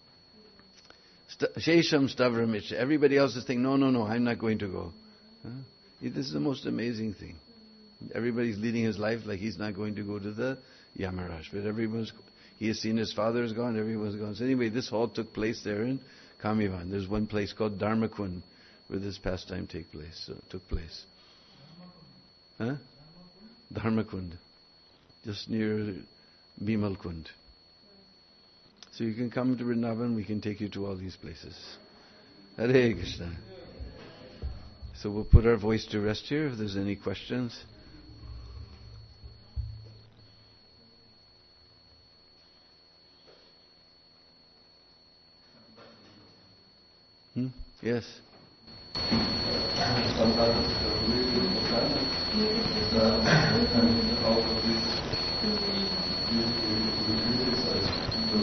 Shesham Stavram Icha. Everybody else is thinking, no, no, no, I'm not going to go. Huh? This is the most amazing thing. Everybody's leading his life like he's not going to go to the Yamaraj. But everyone's, he has seen his father is gone, everyone's gone. So anyway, this all took place there in Kamyavan. There's one place called Dharmakund where this pastime take place, so took place. Huh? Dharmakund. Just near Bimal Kund. So you can come to Vrindavan, we can take you to all these places. Hare Krishna. So we'll put our voice to rest here if there's any questions. Hmm? Yes. Sometimes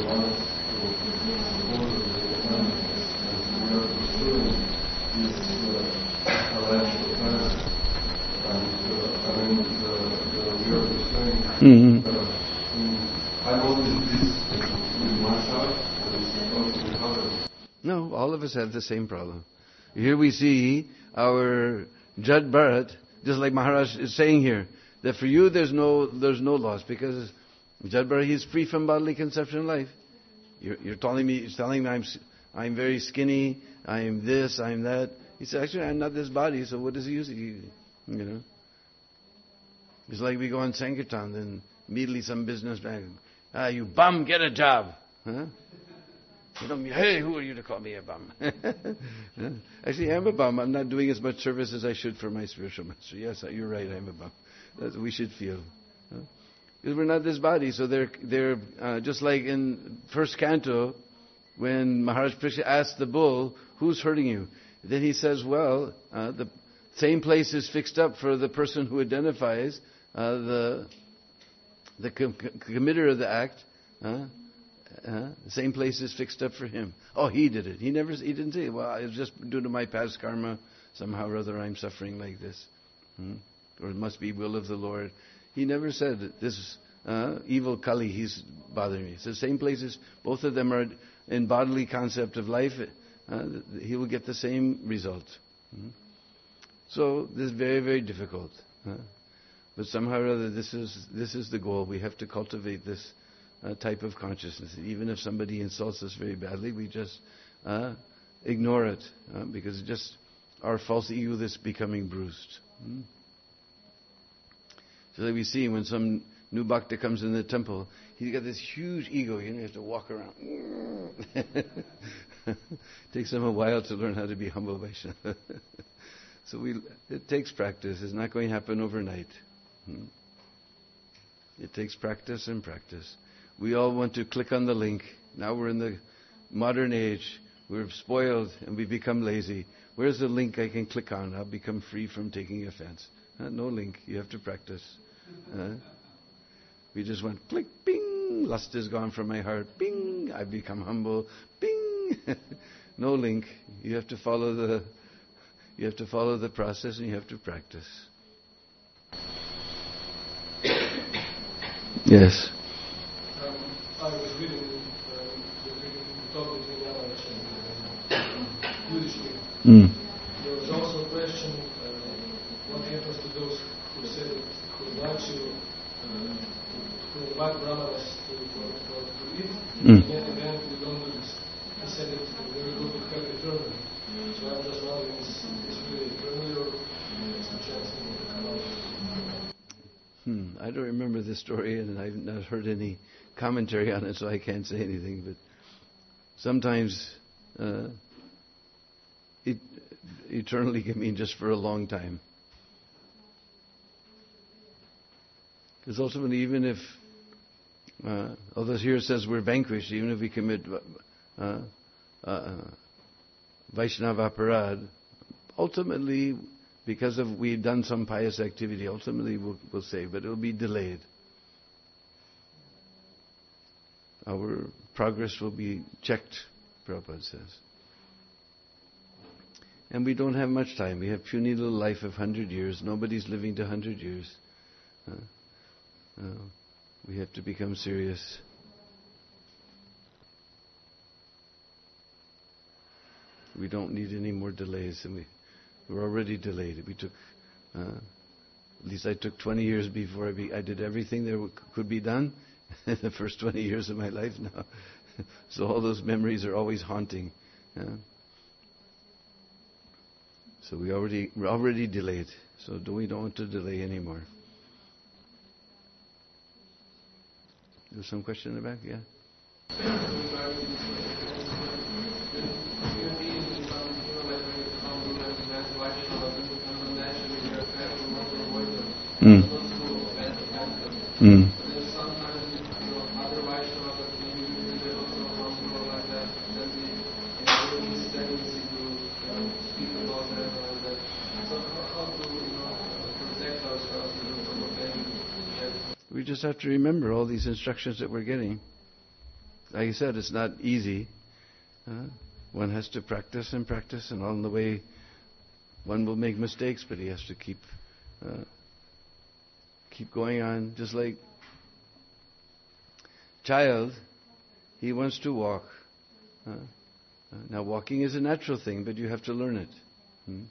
want us to supposedly become, as we are pursuing this uh, alleged plans, and uh, I mean, the, the, we are pursuing, Mm-hmm. uh, I noticed this in myself, and it's also in others. No, all of us have the same problem. Here we see our Jad Bharat, just like Maharaj is saying here, that for you there's no there's no loss because Jad Bharat, he's free from bodily conception life. You're, you're telling me, you're telling me I'm I'm very skinny, I'm this, I'm that. He said, actually, I'm not this body, so what does he use? You, you know, it's like we go on Sankirtan, then immediately some businessman, ah, you bum, get a job, huh? You don't mean, hey, who are you to call me a bum? Actually, I'm a bum. I'm not doing as much service as I should for my spiritual master. Yes, you're right, I'm a bum. That's what we should feel. Because we're not this body. So they're, they're uh, just like in first canto, when Maharaj Parikshit asked the bull, who's hurting you? Then he says, well, uh, the same place is fixed up for the person who identifies uh, the, the com- committer of the act. Uh, Uh, the same place is fixed up for him. Oh, he did it. He never. He didn't say, well, it's just due to my past karma. Somehow or other I'm suffering like this. Hmm? Or it must be will of the Lord. He never said, this uh, evil Kali, he's bothering me. It's the same places. Both of them are in bodily concept of life. Uh, he will get the same result. Hmm? So this is very, very difficult. Huh? But somehow or other, this is, this is the goal. We have to cultivate this Uh, type of consciousness. Even if somebody insults us very badly, we just uh, ignore it uh, because it's just our false ego that's becoming bruised. Hmm? So that we see when some new bhakta comes in the temple, he's got this huge ego. You know, he has to walk around. It takes him a while to learn how to be humble Vaishnava. So we, it takes practice. It's not going to happen overnight. Hmm? It takes practice and practice. We all want to click on the link. Now we're in the modern age. We're spoiled and we become lazy. Where's the link I can click on? I'll become free from taking offense. Uh, no link. You have to practice. Uh, we just want click, bing. Lust is gone from my heart. Bing. I become humble. Bing. No link. You have to follow the. You have to follow the process and you have to practice. Yes. I was reading uh, the talk between Yamash and uh, Yudhishthira. Mm. There was also a question, uh, what happens to those who said, who invite you, uh, who invite brahmanas to, to, to eat, Mm. and then in the end we don't do this. He said that they will go to hell eternally. So I'm just wondering, is this really eternally or is the chance to come out? Hmm. I don't remember this story and I've not heard any commentary on it, so I can't say anything. But sometimes uh, it eternally can mean just for a long time. Because ultimately, even if, uh, although here it says we're vanquished, even if we commit uh, uh, Vaishnava aparad, ultimately, because of we've done some pious activity, ultimately we'll, we'll save, but it will be delayed. Our progress will be checked, Prabhupada says. And we don't have much time. We have puny little life of one hundred years. Nobody's living to one hundred years. Uh, uh, we have to become serious. We don't need any more delays. And we, we're already delayed. We took, uh, at least I took twenty years before I, be, I did everything there w- could be done. The first twenty years of my life now. So all those memories are always haunting. Yeah? So we already we're already delayed. So do we don't want to delay anymore. There's some question in the back, yeah. Mm. Mm. We just have to remember all these instructions that we're getting. like I said, it's not easy. Uh, one has to practice and practice, and on the way, one will make mistakes, but he has to keep uh, keep going on. Just like child, he wants to walk. Uh, uh, now, walking is a natural thing, but you have to learn it. Hmm?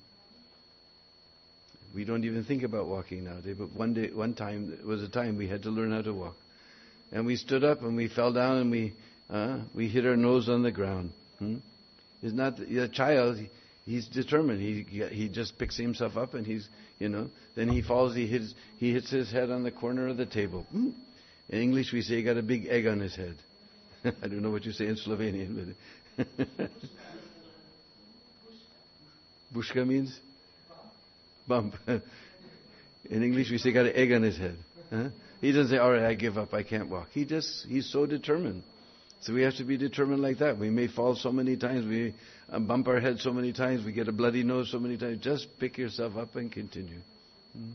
We don't even think about walking nowadays, but one day, one time, there was a time we had to learn how to walk. And we stood up and we fell down and we uh, we hit our nose on the ground. Hmm? It's not the, a child. He, he's determined. He he just picks himself up and he's you know. Then he falls. He hits he hits his head on the corner of the table. Hmm? In English, we say he got a big egg on his head. I don't know what you say in Slovenian, but Bushka means bump. In English, we say got an egg on his head. Huh? He doesn't say, all right, I give up, I can't walk. He just, he's so determined. So we have to be determined like that. We may fall so many times, we uh, bump our head so many times, we get a bloody nose so many times. Just pick yourself up and continue. Hmm?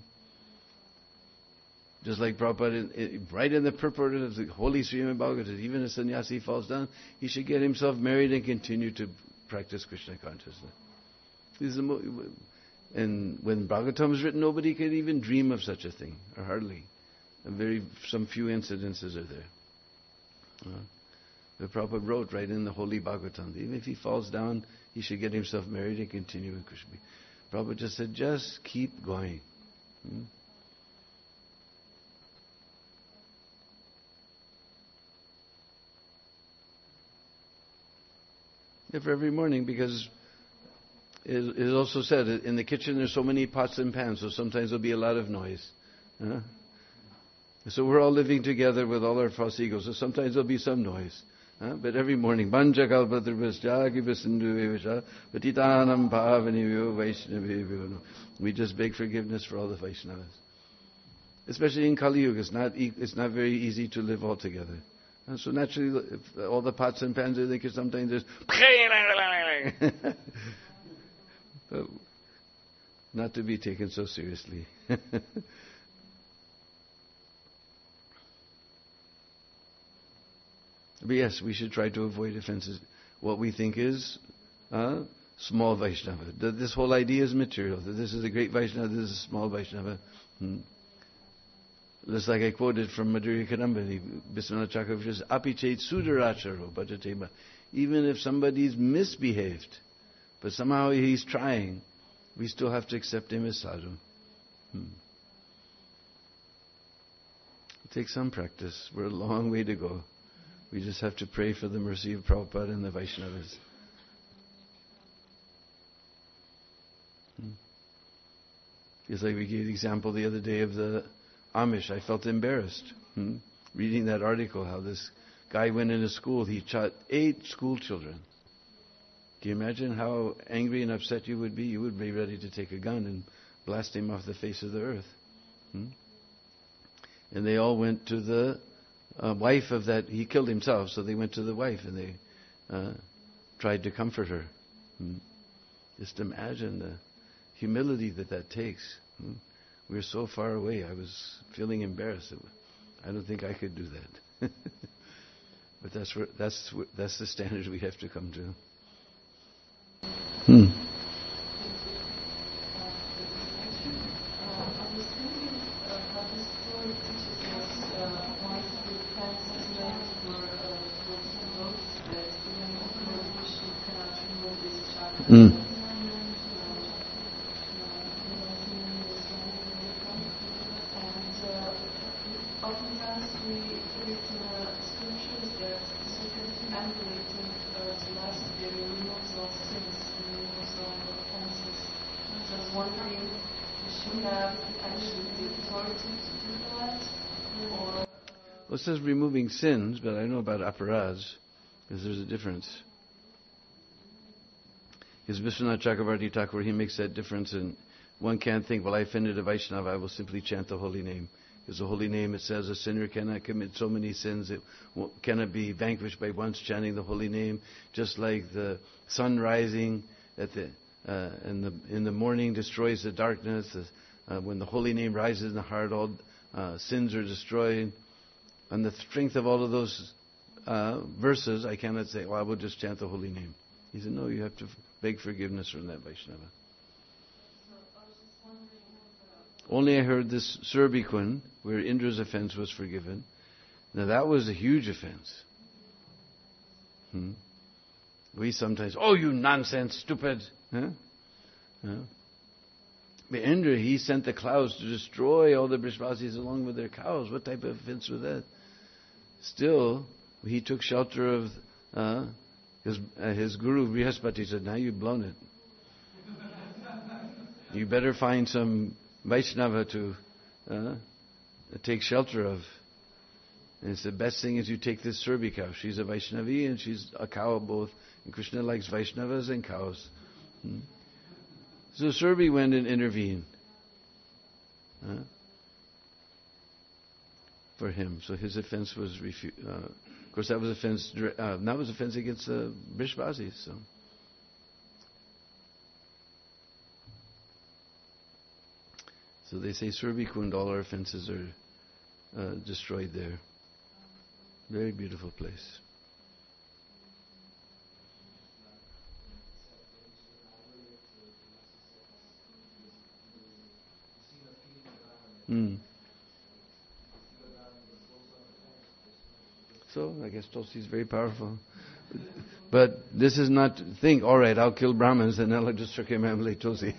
Just like Prabhupada, in, in, right in the purport of the Holy Srimad Bhagavatam, even a sannyasi falls down, he should get himself married and continue to practice Krishna consciousness. This is the mo- and when Bhagavatam was written, nobody could even dream of such a thing, or hardly. And very, some few incidences are there. Uh, the Prabhupada wrote right in the Holy Bhagavatam, even if he falls down, he should get himself married and continue in Krishna. Prabhupada just said, just keep going. Hmm? If every morning, because it is also said in the kitchen there's so many pots and pans, so sometimes there'll be a lot of noise. Huh? So we're all living together with all our false egos, so sometimes there'll be some noise. Huh? But every morning, Banja Kalpatrivasya Givasindu Patitanam Pavanivyo Vaishnavivyo. We just beg forgiveness for all the Vaishnavas. Especially in Kali Yuga, it's not, it's not very easy to live all together. And so naturally, if all the pots and pans are there, sometimes there's but not to be taken so seriously. But yes, we should try to avoid offenses. What we think is uh, small Vaishnava. That this whole idea is material. That this is a great Vaishnava, this is a small Vaishnava. Hmm. Just like I quoted from Madhurya Kadambini, Biswanath Chakravarti says, Api chet sudaracharo bhajatema. Even if somebody's misbehaved, but somehow he's trying, we still have to accept him as sadhu. Hmm. It takes some practice. We're a long way to go. We just have to pray for the mercy of Prabhupada and the Vaishnavas. Hmm. Just like we gave the example the other day of the Amish, I felt embarrassed hmm? reading that article, how this guy went into school, he shot eight school children. Can you imagine how angry and upset you would be? You would be ready to take a gun and blast him off the face of the earth. Hmm? And they all went to the uh, wife of that, he killed himself, so they went to the wife and they uh, tried to comfort her. Hmm? Just imagine the humility that that takes. Hmm? We're so far away. I was feeling embarrassed. I don't think I could do that. But that's where, that's where, that's the standard we have to come to. Hmm. Hmm. Well, it says removing sins, but I don't know about aparadhs, because there's a difference. Because Vishwanath Chakravarti Thakur, he makes that difference, and one can't think, well, I offended a Vaishnava, I will simply chant the holy name. Because the holy name, it says, a sinner cannot commit so many sins, it cannot be vanquished by once chanting the holy name. Just like the sun rising at the uh, in the in the morning destroys the darkness. Uh, when the holy name rises in the heart, all uh, sins are destroyed. And the strength of all of those uh, verses, I cannot say, well, I will just chant the holy name. He said, no, you have to beg forgiveness from that Vaishnava. Only I heard this Surbikun, where Indra's offense was forgiven. Now that was a huge offense. Hmm? We sometimes, oh, you nonsense, stupid. Huh? Huh? But Indra, he sent the clouds to destroy all the Brishbasis along with their cows. What type of offense was that? Still, he took shelter of uh, his uh, his guru, Brihaspati, said, now you've blown it. You better find some Vaishnava to uh, take shelter of. And it's the best thing is you take this Surbi cow. She's a Vaishnavi and she's a cow both. And Krishna likes Vaishnavas and cows. Hmm? So Surbi went and intervened uh, for him. So his offense was refused. Uh, of course, that was offense. Uh, that was offense against the uh, Brishbasis. So. So they say Surbi Kund, all our offenses are uh, destroyed there. Very beautiful place. Mm. So I guess Tulsi is very powerful. But this is not to think, all right, I'll kill Brahmins and I'll just circumambulate Tulsi.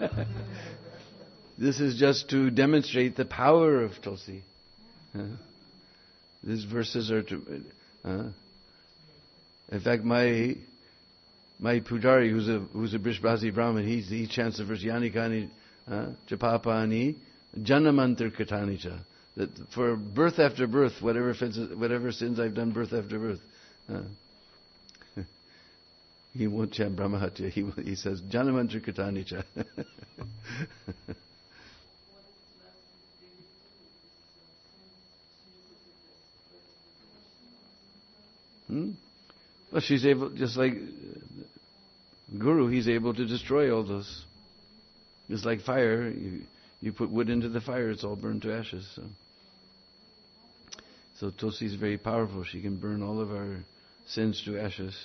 This is just to demonstrate the power of Tulsi. Uh, these verses are to... Uh, in fact, my my pujari, who's a who's a Brishbasi Brahmin, he he chants the verse Yanikani uh, Chapapani Janamantar Katanicha. That for birth after birth, whatever offenses, whatever sins I've done, birth after birth. Uh, he won't chant Brahmahatya. He he says Janamantar Katanicha. Hmm? Well, she's able, just like Guru, he's able to destroy all those. It's like fire. You, you put wood into the fire, it's all burned to ashes. So, so Tulsi is very powerful. She can burn all of our sins to ashes.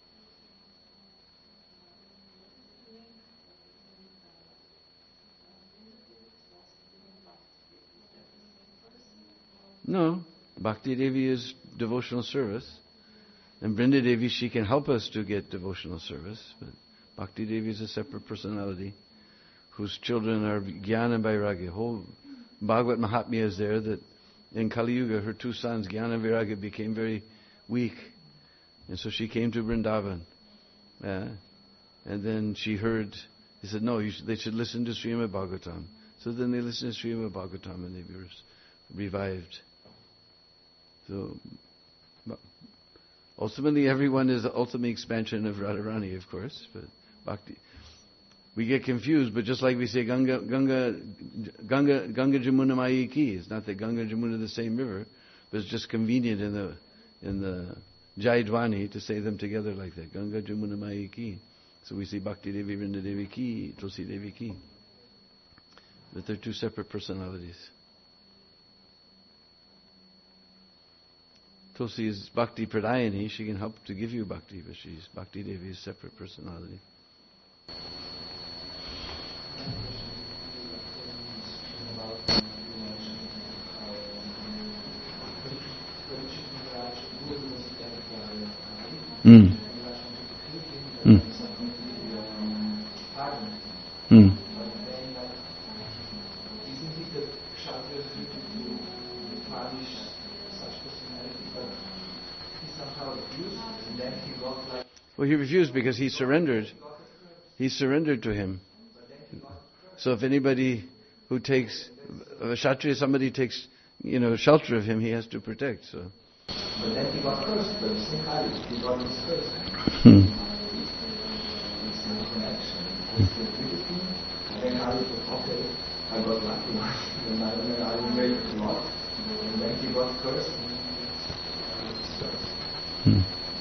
No, Bhakti Devi is devotional service. And Brinda Devi, she can help us to get devotional service. But Bhakti Devi is a separate personality whose children are Jnana and Vairagya. Whole Bhagavad Mahatmya is there that in Kali Yuga, her two sons, Jnana and Vairagya, became very weak. And so she came to Vrindavan. Uh, and then she heard, he said, no, you should, they should listen to Srimad Bhagavatam. So then they listened to Srimad Bhagavatam and they were revived. So... Ultimately, everyone is the ultimate expansion of Radharani, of course, but Bhakti. We get confused, but just like we say Ganga, Ganga, Ganga, Ganga Jamuna Mayi Ki, it's not that Ganga and Jamuna are the same river, but it's just convenient in the in the Jayadwani to say them together like that. Ganga Jamuna Mayi Ki. So we say Bhakti Devi, Vrinda Devi Ki, Tulsi Devi Ki. But they're two separate personalities. Tulsi is Bhakti Pradayani, she can help to give you Bhakti, but she's Bhakti Devi's separate personality. Mm. Mm. Mm. Well, he refused because he surrendered. He surrendered to him. So if anybody who takes a Kshatriya, somebody takes, you know, shelter of him, he has to protect. So. But then he got cursed, but it's Nikhari, he got his curse. Hmm. It's no connection. And then Hari thought, okay, I got lucky. And then I made a lot. And then he got cursed. Hmm.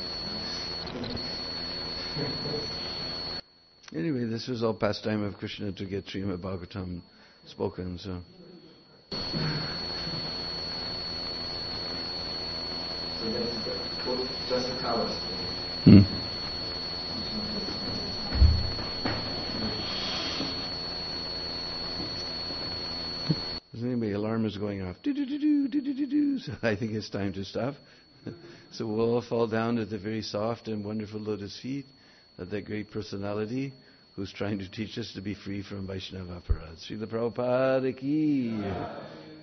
Anyway, this was all pastime of Krishna to get Srimad Bhagavatam spoken, so. So that's the total just a coward's Hmm. Does anybody, alarm is going off. Do-do-do-do, do-do-do-do. So I think it's time to stop. So we'll all fall down at the very soft and wonderful lotus feet of that great personality who's trying to teach us to be free from Vaishnava aparadh. Srila Prabhupada ki.